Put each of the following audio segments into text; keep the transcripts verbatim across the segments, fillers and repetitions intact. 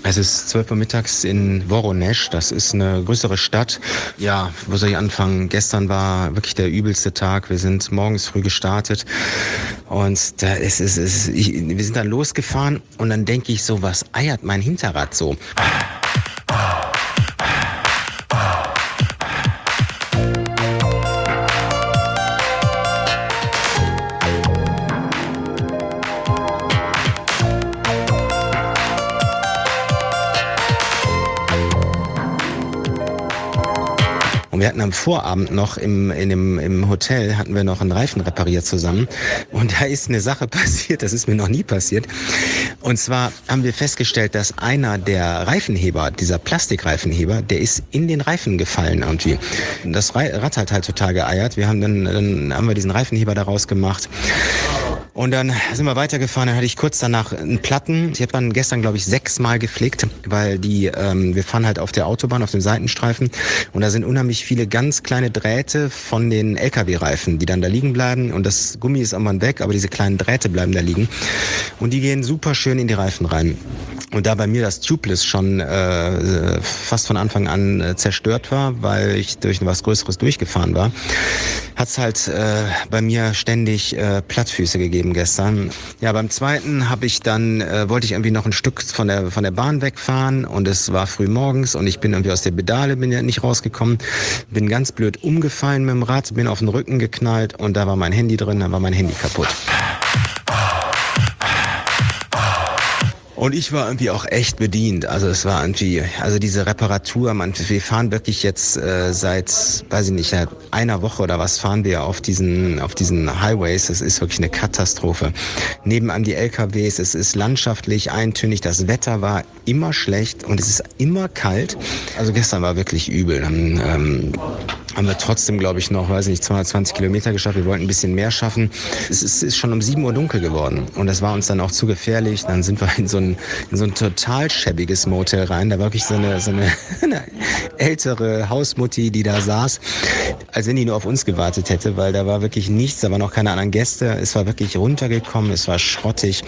Es ist zwölf Uhr mittags in Voronezh, das ist eine größere Stadt. Ja, wo soll ich anfangen? Gestern war wirklich der übelste Tag. Wir sind morgens früh gestartet und da ist es, ist, ich, wir sind dann losgefahren und dann denke ich so, was eiert mein Hinterrad so? Und wir hatten am Vorabend noch im, in dem, im Hotel, hatten wir noch einen Reifen repariert zusammen. Und da ist eine Sache passiert, das ist mir noch nie passiert. Und zwar haben wir festgestellt, dass einer der Reifenheber, dieser Plastikreifenheber, der ist in den Reifen gefallen irgendwie. Das Rad hat halt total geeiert. Wir haben dann, dann haben wir diesen Reifenheber daraus gemacht. Und dann sind wir weitergefahren, dann hatte ich kurz danach einen Platten. Ich habe dann gestern, glaube ich, sechsmal geflickt, weil die, ähm, wir fahren halt auf der Autobahn, auf dem Seitenstreifen und da sind unheimlich viele ganz kleine Drähte von den L K W-Reifen, die dann da liegen bleiben und das Gummi ist irgendwann weg, aber diese kleinen Drähte bleiben da liegen und die gehen super schön in die Reifen rein. Und da bei mir das Tubeless schon äh, fast von Anfang an äh, zerstört war, weil ich durch was Größeres durchgefahren war, hat's halt äh, bei mir ständig äh, Plattfüße gegeben gestern. Ja, beim zweiten habe ich dann äh, wollte ich irgendwie noch ein Stück von der von der Bahn wegfahren und es war früh morgens und ich bin irgendwie aus der Pedale, bin ja nicht rausgekommen, bin ganz blöd umgefallen mit dem Rad, bin auf den Rücken geknallt und da war mein Handy drin, dann war mein Handy kaputt. Und ich war irgendwie auch echt bedient. Also es war irgendwie, also diese Reparatur, man, wir fahren wirklich jetzt äh, seit, weiß ich nicht, seit einer Woche oder was fahren wir auf diesen, auf diesen Highways. Es ist wirklich eine Katastrophe. Nebenan die L K Ws, es ist landschaftlich eintönig, das Wetter war immer schlecht und es ist immer kalt. Also gestern war wirklich übel. Dann ähm, haben wir trotzdem, glaube ich, noch, weiß ich nicht, zweihundertzwanzig Kilometer geschafft. Wir wollten ein bisschen mehr schaffen. Es ist, ist schon um sieben Uhr dunkel geworden und das war uns dann auch zu gefährlich. Dann sind wir in so ein, in so ein total schäbiges Motel rein. Da war wirklich so eine, so eine, eine ältere Hausmutti, die da saß, als wenn die nur auf uns gewartet hätte, weil da war wirklich nichts, da waren auch keine anderen Gäste. Es war wirklich runtergekommen, es war schrottig.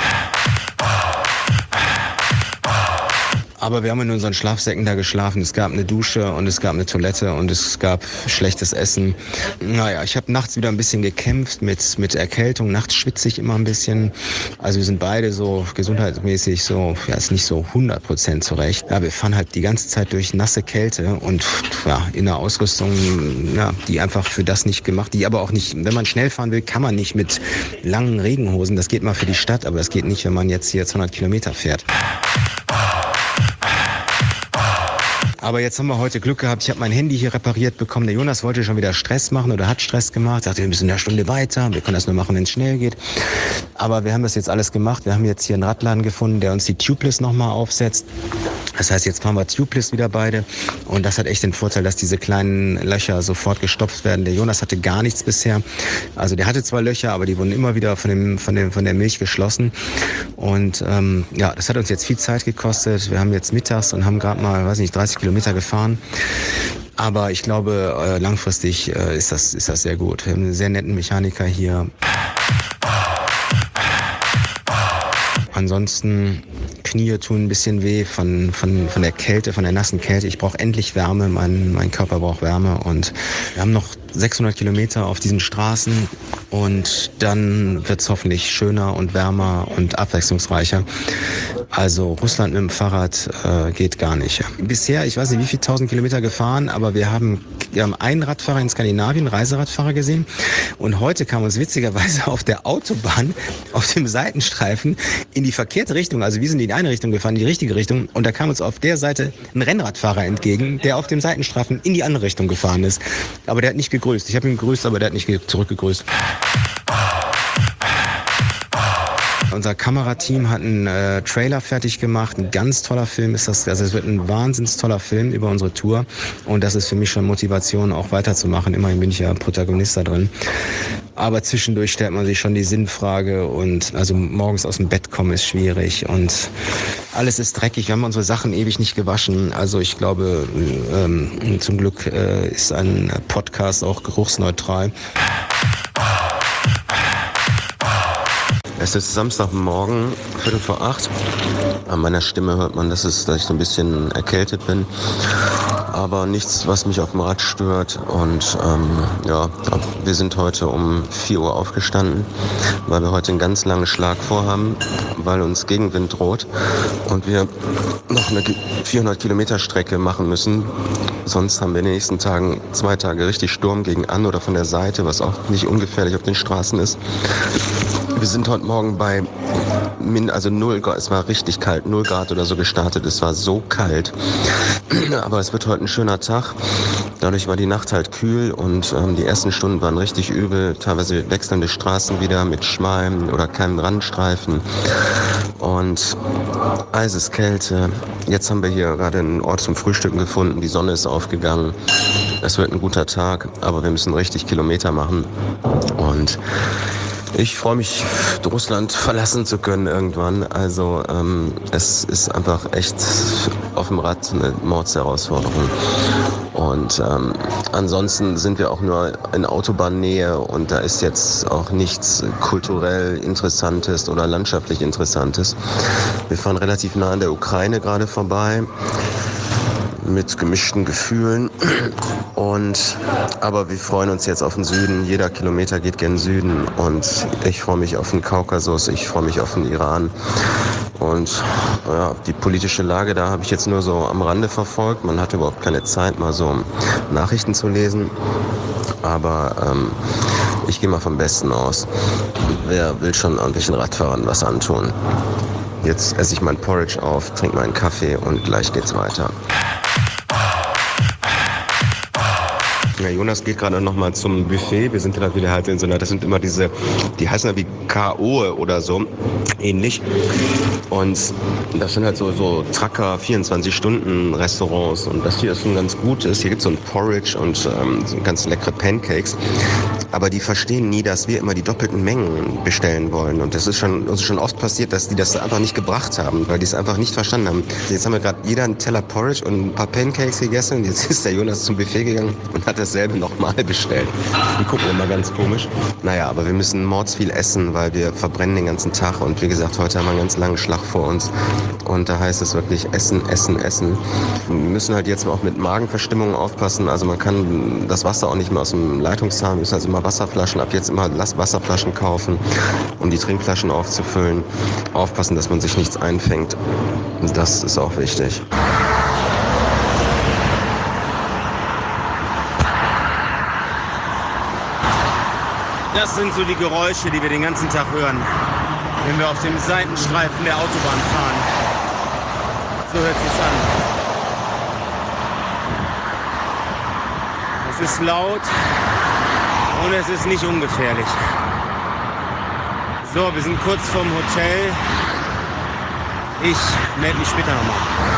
Aber wir haben in unseren Schlafsäcken da geschlafen. Es gab eine Dusche und es gab eine Toilette und es gab schlechtes Essen. Naja, ich habe nachts wieder ein bisschen gekämpft mit, mit Erkältung. Nachts schwitze ich immer ein bisschen. Also wir sind beide so gesundheitsmäßig so, ja, ist nicht so hundert Prozent zurecht. Ja, wir fahren halt die ganze Zeit durch nasse Kälte und ja, in einer Ausrüstung, ja, die einfach für das nicht gemacht, die aber auch nicht, wenn man schnell fahren will, kann man nicht mit langen Regenhosen. Das geht mal für die Stadt, aber das geht nicht, wenn man jetzt hier zweihundert Kilometer fährt. Aber jetzt haben wir heute Glück gehabt. Ich habe mein Handy hier repariert bekommen. Der Jonas wollte schon wieder Stress machen oder hat Stress gemacht. Sagte, wir müssen eine Stunde weiter. Wir können das nur machen, wenn es schnell geht. Aber wir haben das jetzt alles gemacht. Wir haben jetzt hier einen Radladen gefunden, der uns die Tubeless nochmal aufsetzt. Das heißt, jetzt fahren wir Tubeless wieder beide. Und das hat echt den Vorteil, dass diese kleinen Löcher sofort gestopft werden. Der Jonas hatte gar nichts bisher. Also der hatte zwar Löcher, aber die wurden immer wieder von dem, von dem, von der Milch geschlossen. Und ähm, ja, das hat uns jetzt viel Zeit gekostet. Wir haben jetzt mittags und haben gerade mal, weiß nicht, dreißig Kilometer gefahren. Aber ich glaube, äh, langfristig äh, ist das, ist das sehr gut. Wir haben einen sehr netten Mechaniker hier. Ansonsten Knie tun ein bisschen weh von, von, von der Kälte, von der nassen Kälte. Ich brauche endlich Wärme, mein, mein Körper braucht Wärme. Und wir haben noch sechshundert Kilometer auf diesen Straßen und dann wird es hoffentlich schöner und wärmer und abwechslungsreicher. Also Russland mit dem Fahrrad äh, geht gar nicht. Bisher, ich weiß nicht, wie viele tausend Kilometer gefahren, aber wir haben, wir haben einen Radfahrer in Skandinavien, Reiseradfahrer gesehen. Und heute kam uns witzigerweise auf der Autobahn, auf dem Seitenstreifen, in die verkehrte Richtung, also wir sind in die eine Richtung gefahren, in die richtige Richtung. Und da kam uns auf der Seite ein Rennradfahrer entgegen, der auf dem Seitenstreifen in die andere Richtung gefahren ist. Aber der hat nicht gegrüßt. Ich habe ihn gegrüßt, aber der hat nicht zurückgegrüßt. Unser Kamerateam hat einen äh, Trailer fertig gemacht. Ein ganz toller Film ist das. Also es wird ein wahnsinnig toller Film über unsere Tour. Und das ist für mich schon Motivation, auch weiterzumachen. Immerhin bin ich ja Protagonist da drin. Aber zwischendurch stellt man sich schon die Sinnfrage. Und also morgens aus dem Bett kommen ist schwierig. Und alles ist dreckig. Wir haben unsere Sachen ewig nicht gewaschen. Also ich glaube, ähm, zum Glück äh, ist ein Podcast auch geruchsneutral. Es ist Samstagmorgen, Viertel vor acht. An meiner Stimme hört man, dass, es, dass ich so ein bisschen erkältet bin. Aber nichts, was mich auf dem Rad stört. Und ähm, ja, wir sind heute um vier Uhr aufgestanden, weil wir heute einen ganz langen Schlag vorhaben, weil uns Gegenwind droht und wir noch eine vierhundert Kilometer Strecke machen müssen. Sonst haben wir in den nächsten Tagen zwei Tage richtig Sturm gegen an oder von der Seite, was auch nicht ungefährlich auf den Straßen ist. Wir sind heute Morgen bei min, also null Grad, es war richtig kalt, null Grad oder so gestartet, es war so kalt. Aber es wird heute ein schöner Tag. Dadurch war die Nacht halt kühl und ähm, die ersten Stunden waren richtig übel. Teilweise wechselnde Straßen wieder mit schmalen oder keinen Randstreifen. Und Eiseskälte. Jetzt haben wir hier gerade einen Ort zum Frühstücken gefunden. Die Sonne ist aufgegangen. Es wird ein guter Tag, aber wir müssen richtig Kilometer machen. Und ich freue mich, Russland verlassen zu können irgendwann. Also ähm, es ist einfach echt auf dem Rad eine Mordsherausforderung. Und ähm, ansonsten sind wir auch nur in Autobahnnähe und da ist jetzt auch nichts kulturell Interessantes oder landschaftlich Interessantes. Wir fahren relativ nah an der Ukraine gerade vorbei, mit gemischten Gefühlen. Und, aber wir freuen uns jetzt auf den Süden. Jeder Kilometer geht gen Süden. Und ich freue mich auf den Kaukasus, ich freue mich auf den Iran. Und ja, die politische Lage, da habe ich jetzt nur so am Rande verfolgt. Man hatte überhaupt keine Zeit, mal so Nachrichten zu lesen. Aber ähm, ich gehe mal vom Besten aus. Wer will schon irgendwelchen Radfahrern was antun? Jetzt esse ich mein Porridge auf, trinke meinen Kaffee und gleich geht's weiter. Ja, Jonas geht gerade noch mal zum Buffet. Wir sind ja wieder halt in so einer, das sind immer diese, die heißen ja wie K O oder so, ähnlich. Und das sind halt so, so Tracker vierundzwanzig Stunden Restaurants. Und das hier ist schon ganz gut. Hier gibt es so ein Porridge und ähm, so ganz leckere Pancakes. Aber die verstehen nie, dass wir immer die doppelten Mengen bestellen wollen. Und das ist schon, uns ist schon oft passiert, dass die das einfach nicht gebracht haben, weil die es einfach nicht verstanden haben. Jetzt haben wir gerade jeder einen Teller Porridge und ein paar Pancakes gegessen. Und jetzt ist der Jonas zum Buffet gegangen und hat dasselbe nochmal bestellt. Die gucken immer ganz komisch. Naja, aber wir müssen mordsviel essen, weil wir verbrennen den ganzen Tag. Und wie gesagt, heute haben wir einen ganz langen Schlag vor uns. Und da heißt es wirklich essen, essen, essen. Wir müssen halt jetzt auch mit Magenverstimmungen aufpassen. Also man kann das Wasser auch nicht mehr aus dem Leitungshahn. Wir müssen also immer Wasserflaschen, ab jetzt immer Wasserflaschen kaufen, um die Trinkflaschen aufzufüllen. Aufpassen, dass man sich nichts einfängt. Das ist auch wichtig. Das sind so die Geräusche, die wir den ganzen Tag hören, wenn wir auf dem Seitenstreifen der Autobahn fahren. So hört sich's an. Es ist laut und es ist nicht ungefährlich. So, wir sind kurz vorm Hotel. Ich melde mich später nochmal.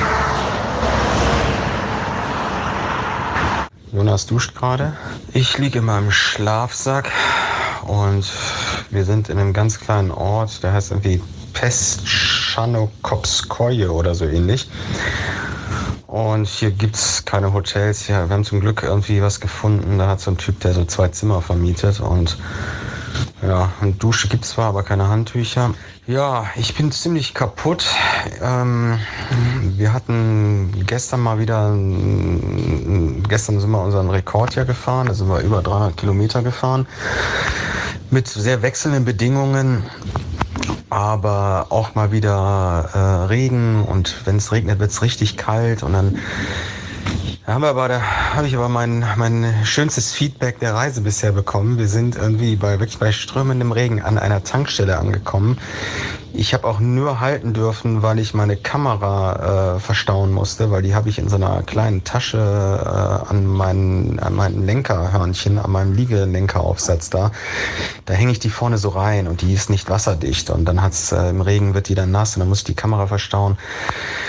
Jonas duscht gerade. Ich liege in meinem Schlafsack und wir sind in einem ganz kleinen Ort, der heißt irgendwie Pestschanokopskoje oder so ähnlich. Und hier gibt es keine Hotels. Ja, wir haben zum Glück irgendwie was gefunden. Da hat so ein Typ, der so zwei Zimmer vermietet. Und ja, eine Dusche gibt es zwar, aber keine Handtücher. Ja, ich bin ziemlich kaputt. Ähm, wir hatten gestern mal wieder, gestern sind wir unseren Rekord ja gefahren. Da sind wir über dreihundert Kilometer gefahren. Mit sehr wechselnden Bedingungen. Aber auch mal wieder äh, Regen und wenn es regnet, wird es richtig kalt und dann haben wir aber, da habe ich aber mein, mein schönstes Feedback der Reise bisher bekommen. Wir sind irgendwie bei wirklich bei strömendem Regen an einer Tankstelle angekommen. Ich habe auch nur halten dürfen, weil ich meine Kamera äh, verstauen musste, weil die habe ich in so einer kleinen Tasche äh, an meinen an meinem Lenkerhörnchen, an meinem Liegelenkeraufsatz da. Da hänge ich die vorne so rein und die ist nicht wasserdicht und dann hat's äh, im Regen wird die dann nass und dann muss ich die Kamera verstauen.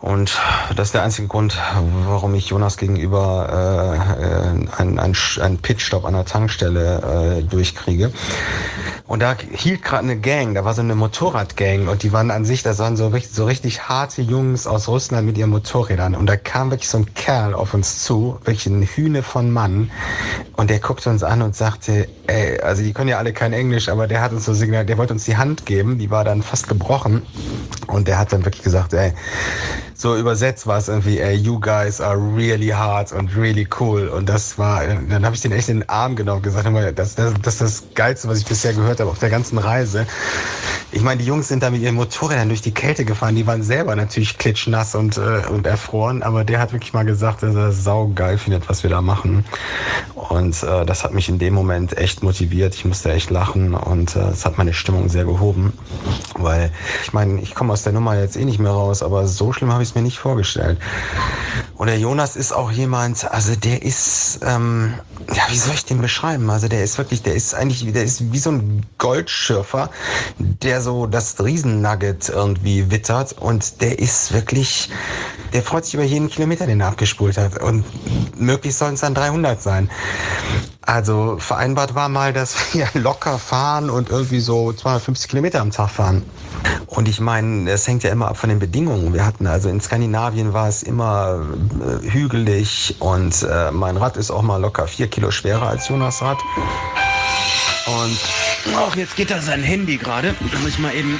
Und das ist der einzige Grund, warum ich Jonas gegenüber äh, einen, einen, einen Pitstop an der Tankstelle äh, durchkriege. Und da hielt gerade eine Gang, da war so eine Motorradgang und die waren an sich, das waren so richtig, so richtig harte Jungs aus Russland mit ihren Motorrädern. Und da kam wirklich so ein Kerl auf uns zu, wirklich ein Hühne von Mann. Und der guckte uns an und sagte, ey, also die können ja alle kein Englisch, aber der hat uns so signal, der wollte uns die Hand geben, die war dann fast gebrochen. Und der hat dann wirklich gesagt, ey, so übersetzt war es irgendwie, ey, you guys are really hard and really cool. Und das war, dann habe ich den echt in den Arm genommen und gesagt, das, das, das ist das Geilste, was ich bisher gehört habe auf der ganzen Reise. Ich meine, die Jungs sind da mit ihren Motorrädern durch die Kälte gefahren, die waren selber natürlich klitschnass und, äh, und erfroren, aber der hat wirklich mal gesagt, dass er saugeil findet, was wir da machen. Und äh, das hat mich in dem Moment echt motiviert, ich musste echt lachen und es äh, hat meine Stimmung sehr gehoben, weil ich meine, ich komme aus der Nummer jetzt eh nicht mehr raus, aber so schlimm habe ich es mir nicht vorgestellt. Und der Jonas ist auch jemand, also der ist, ähm, ja, wie soll ich den beschreiben? Also der ist wirklich, der ist eigentlich, der ist wie so ein Goldschürfer, der so das Riesennugget irgendwie wittert und der ist wirklich, der freut sich über jeden Kilometer, den er abgespult hat und möglichst sollen es dann dreihundert sein. Also vereinbart war mal, dass wir locker fahren und irgendwie so zweihundertfünfzig Kilometer am Tag fahren. Und ich meine, es hängt ja immer ab von den Bedingungen. Wir hatten also in Skandinavien war es immer äh, hügelig und äh, mein Rad ist auch mal locker vier Kilo schwerer als Jonas Rad. Und auch jetzt geht da sein Handy gerade. Da muss ich mal eben.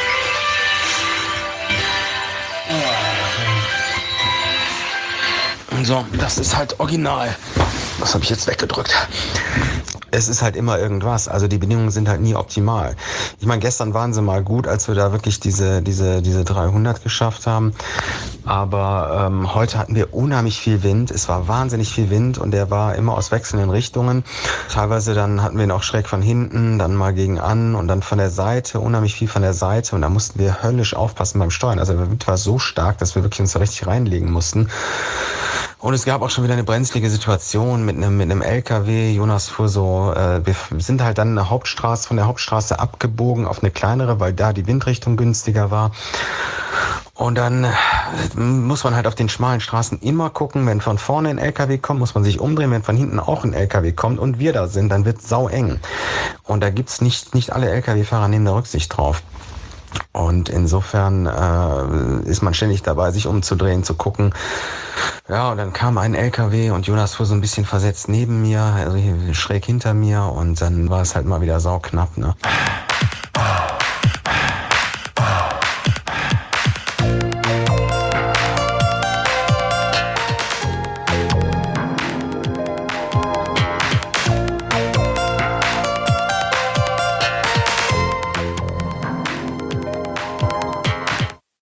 So, das ist halt original. Das habe ich jetzt weggedrückt. Es ist halt immer irgendwas. Also die Bedingungen sind halt nie optimal. Ich meine, gestern waren sie mal gut, als wir da wirklich diese diese diese dreihundert geschafft haben. Aber ähm, heute hatten wir unheimlich viel Wind. Es war wahnsinnig viel Wind und der war immer aus wechselnden Richtungen. Teilweise dann hatten wir ihn auch schräg von hinten, dann mal gegen an und dann von der Seite, unheimlich viel von der Seite. Und da mussten wir höllisch aufpassen beim Steuern. Also der Wind war so stark, dass wir wirklich uns da richtig reinlegen mussten. Und es gab auch schon wieder eine brenzlige Situation mit einem, mit einem L K W. Jonas fuhr so, äh, wir sind halt dann eine Hauptstraße, von der Hauptstraße abgebogen auf eine kleinere, weil da die Windrichtung günstiger war. Und dann muss man halt auf den schmalen Straßen immer gucken, wenn von vorne ein L K W kommt, muss man sich umdrehen, wenn von hinten auch ein L K W kommt und wir da sind, dann wird es sau eng. Und da gibt's nicht, nicht alle L K W-Fahrer nehmen da Rücksicht drauf. Und insofern äh, ist man ständig dabei, sich umzudrehen, zu gucken. Ja, und dann kam ein L K W und Jonas fuhr so ein bisschen versetzt neben mir, also hier schräg hinter mir und dann war es halt mal wieder sauknapp, ne?